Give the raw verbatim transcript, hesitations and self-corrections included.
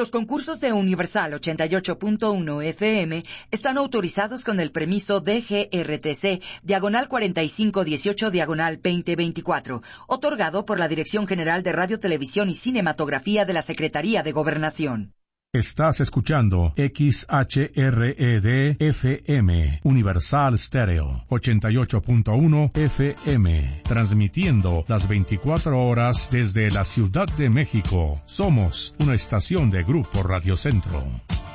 Los concursos de Universal ochenta y ocho punto uno F M están autorizados con el permiso D G R T C, diagonal cuarenta y cinco dieciocho, diagonal veinte veinticuatro, otorgado por la Dirección General de Radio, Televisión y Cinematografía de la Secretaría de Gobernación. Estás escuchando X H R E D F M, Universal Stereo, ochenta y ocho punto uno F M, transmitiendo las veinticuatro horas desde la Ciudad de México. Somos una estación de Grupo Radio Centro.